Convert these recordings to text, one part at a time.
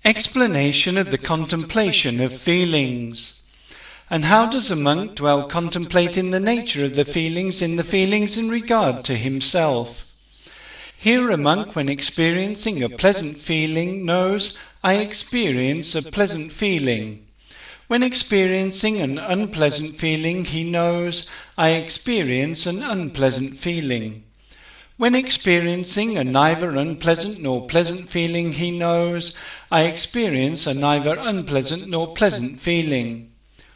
Explanation of the contemplation of feelings. And how does a monk dwell contemplating the nature of the feelings in regard to himself? Here a monk, when experiencing a pleasant feeling, knows, I experience a pleasant feeling. When experiencing an unpleasant feeling, he knows, I experience an unpleasant feeling. When experiencing a neither unpleasant nor pleasant feeling, he knows, I experience a neither unpleasant nor pleasant feeling.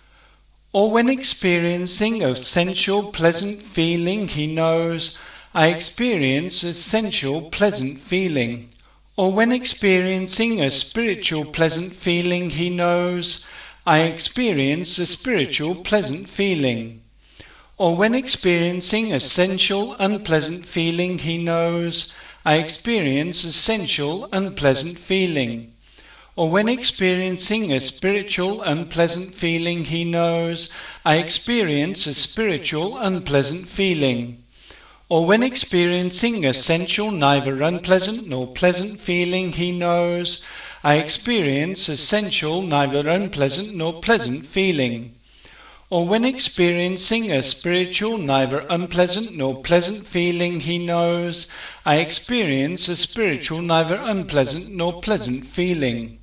Or when experiencing a sensual pleasant feeling, he knows, I experience a sensual pleasant feeling. Or when experiencing a spiritual pleasant feeling, he knows, I experience a spiritual pleasant feeling. Or when experiencing a sensual unpleasant feeling, he knows, I experience a sensual unpleasant feeling. Or when experiencing a spiritual unpleasant feeling, he knows, I experience a spiritual unpleasant feeling. Or when experiencing a sensual neither unpleasant nor pleasant feeling, he knows, I experience a sensual neither unpleasant nor pleasant feeling. Or when experiencing a spiritual neither unpleasant nor pleasant feeling, he knows, I experience a spiritual neither unpleasant nor pleasant feeling.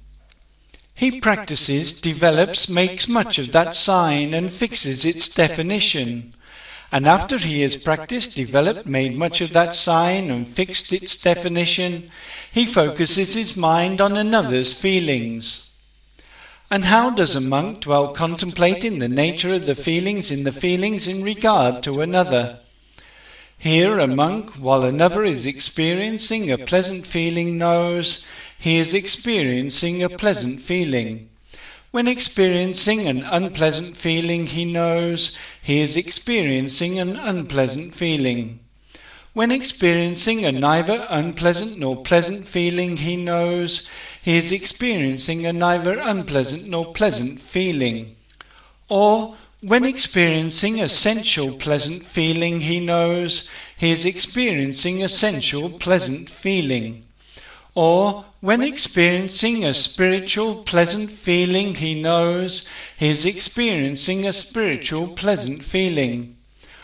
He practices, develops, makes much of that sign and fixes its definition. And after he has practiced, developed, made much of that sign and fixed its definition, he focuses his mind on another's feelings. And how does a monk dwell contemplating the nature of the feelings in regard to another? Here a monk, while another is experiencing a pleasant feeling, knows he is experiencing a pleasant feeling. When experiencing an unpleasant feeling, he knows he is experiencing an unpleasant feeling. When experiencing a neither unpleasant nor pleasant feeling, he knows he is experiencing a neither unpleasant nor pleasant feeling. Or, when experiencing a sensual pleasant feeling, he knows he is experiencing a sensual pleasant feeling. Or, when experiencing a spiritual pleasant feeling, he knows he is experiencing a spiritual pleasant feeling.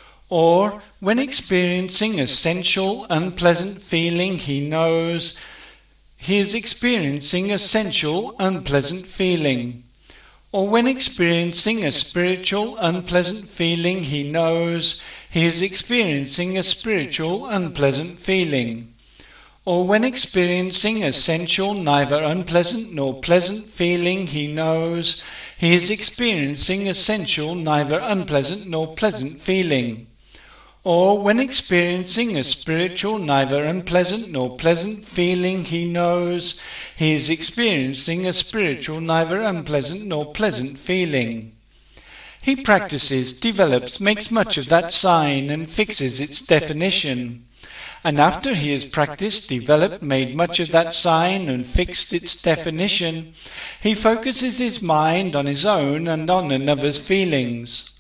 Or, when experiencing a sensual unpleasant feeling, he knows he is experiencing a sensual unpleasant feeling. Or when experiencing a spiritual unpleasant feeling, he knows he is experiencing a spiritual unpleasant feeling. Or when experiencing a sensual neither unpleasant nor pleasant feeling, he knows he is experiencing a sensual neither unpleasant nor pleasant feeling. Or when experiencing a spiritual neither unpleasant nor pleasant feeling, he knows he is experiencing a spiritual neither unpleasant nor pleasant feeling. He practices, develops, makes much of that sign and fixes its definition. And after he has practiced, developed, made much of that sign and fixed its definition, he focuses his mind on his own and on another's feelings.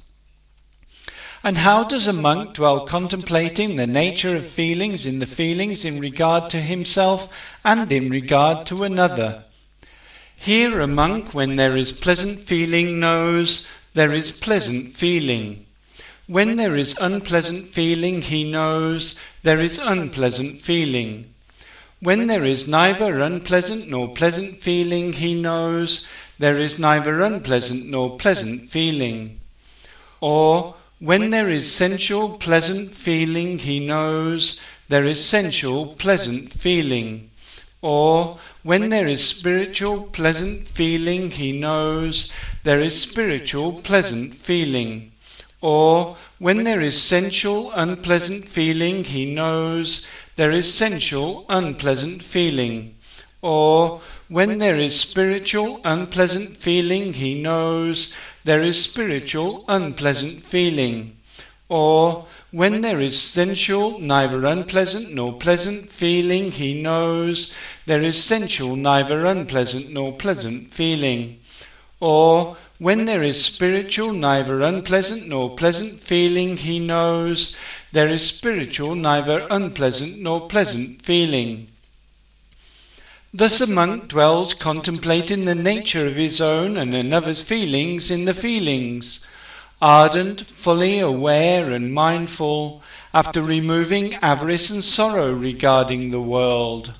And how does a monk dwell contemplating the nature of feelings in regard to himself and in regard to another? Here a monk, when there is pleasant feeling, knows there is pleasant feeling. When there is unpleasant feeling, he knows there is unpleasant feeling. When there is neither unpleasant nor pleasant feeling, he knows there is neither unpleasant nor pleasant feeling. Or, when there is sensual pleasant feeling, he knows there is sensual pleasant feeling. Or, when there is spiritual pleasant feeling, he knows there is spiritual pleasant feeling. Or, when there is sensual unpleasant feeling, he knows there is sensual unpleasant feeling. Or, when there is spiritual unpleasant feeling, he knows there is spiritual unpleasant feeling. Or, when there is sensual neither unpleasant nor pleasant feeling, he knows there is sensual neither unpleasant nor pleasant feeling. Or, when there is spiritual neither unpleasant nor pleasant feeling, he knows there is spiritual neither unpleasant nor pleasant feeling. Thus a monk dwells contemplating the nature of his own and another's feelings in the feelings, ardent, fully aware and mindful, after removing avarice and sorrow regarding the world.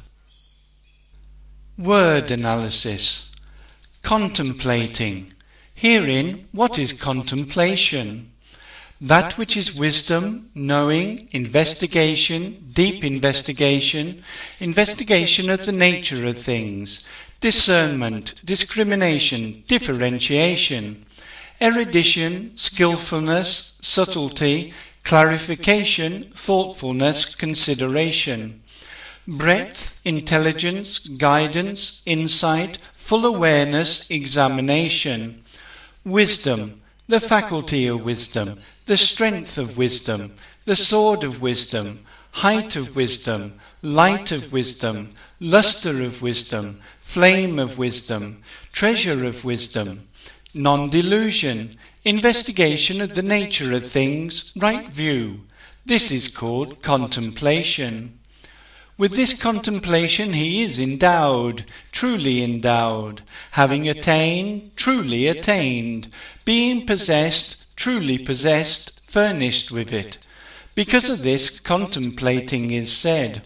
Word analysis. Contemplating. Herein, what is contemplation? That which is wisdom, knowing, investigation, deep investigation, investigation of the nature of things, discernment, discrimination, differentiation, erudition, skillfulness, subtlety, clarification, thoughtfulness, consideration, breadth, intelligence, guidance, insight, full awareness, examination, wisdom, the faculty of wisdom, the strength of wisdom, the sword of wisdom, height of wisdom, light of wisdom, lustre of wisdom, flame of wisdom, treasure of wisdom, non-delusion, investigation of the nature of things, right view. This is called contemplation. With this contemplation he is endowed, truly endowed, having attained, truly attained, being possessed, truly possessed, furnished with it. Because of this, contemplating is said.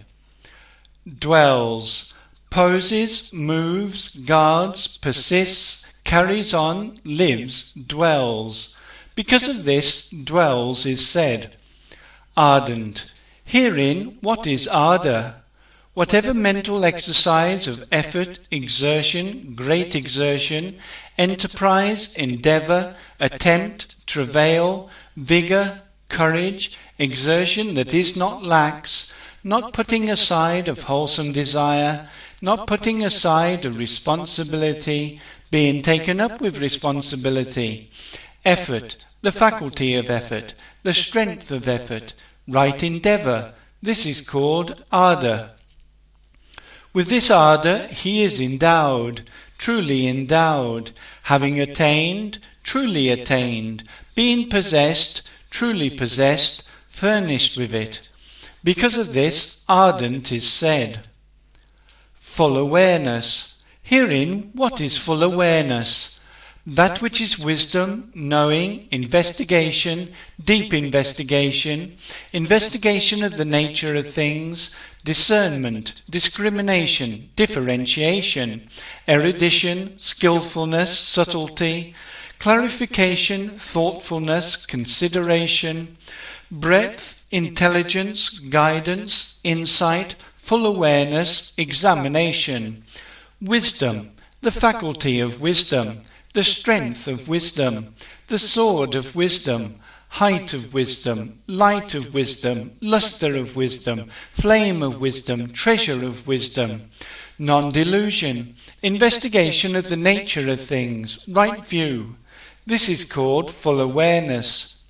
Dwells, poses, moves, guards, persists, carries on, lives, dwells. Because of this, dwells is said. Ardent. Herein, what is ardour? Whatever mental exercise of effort, exertion, great exertion, enterprise, endeavour, attempt, travail, vigour, courage, exertion that is not lax, not putting aside of wholesome desire, not putting aside of responsibility, being taken up with responsibility, effort, the faculty of effort, the strength of effort, right endeavour, this is called ardour. With this ardour he is endowed, truly endowed, having attained, truly attained, being possessed, truly possessed, furnished with it. Because of this, ardent is said. Full awareness. Herein, what is full awareness? That which is wisdom, knowing, investigation, deep investigation, investigation of the nature of things, discernment, discrimination, differentiation, erudition, skillfulness, subtlety, clarification, thoughtfulness, consideration, breadth, intelligence, guidance, insight, full awareness, examination, wisdom, the faculty of wisdom, the strength of wisdom, the sword of wisdom, height of wisdom, light of wisdom, lustre of wisdom, flame of wisdom, treasure of wisdom, non-delusion, investigation of the nature of things, right view. This is called full awareness.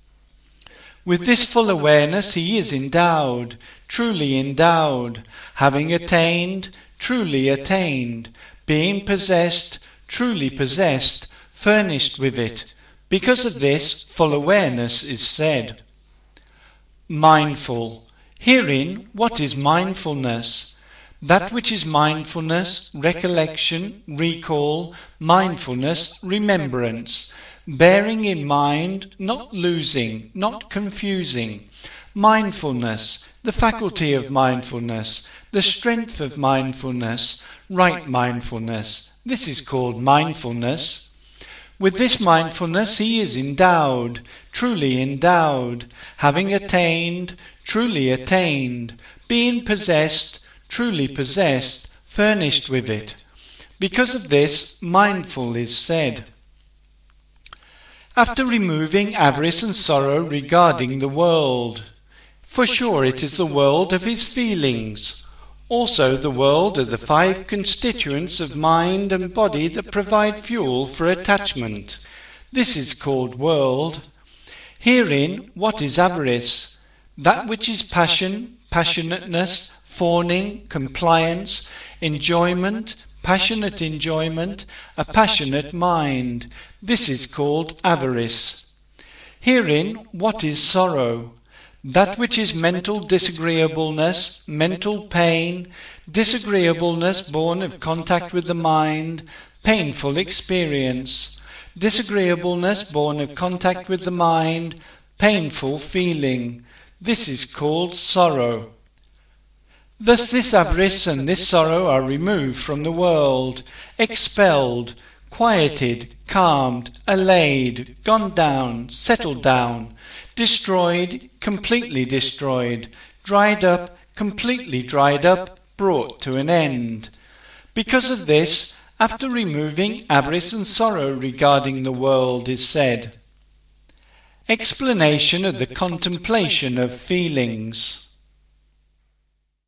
With this full awareness he is endowed, truly endowed, having attained, truly attained, being possessed, truly possessed, furnished with it. Because of this, full awareness is said. Mindful. Herein, what is mindfulness? That which is mindfulness, recollection, recall, mindfulness, remembrance, bearing in mind, not losing, not confusing, mindfulness, the faculty of mindfulness, the strength of mindfulness, right mindfulness. This is called mindfulness. With this mindfulness he is endowed, truly endowed, having attained, truly attained, being possessed, truly possessed, furnished with it. Because of this, mindful is said. After removing avarice and sorrow regarding the world, for sure it is the world of his feelings, also the world of the 5 constituents of mind and body that provide fuel for attachment. This is called world. Herein, what is avarice? That which is passion, passionateness, fawning, compliance, enjoyment, passionate enjoyment, a passionate mind. This is called avarice. Herein, what is sorrow? That which is mental disagreeableness, mental pain, disagreeableness born of contact with the mind, painful experience, disagreeableness born of contact with the mind, painful feeling. This is called sorrow. Thus this avarice and this sorrow are removed from the world, expelled, quieted, calmed, allayed, gone down, settled down, destroyed, completely destroyed, dried up, completely dried up, brought to an end. Because of this, after removing avarice and sorrow regarding the world is said. Explanation of the contemplation of feelings.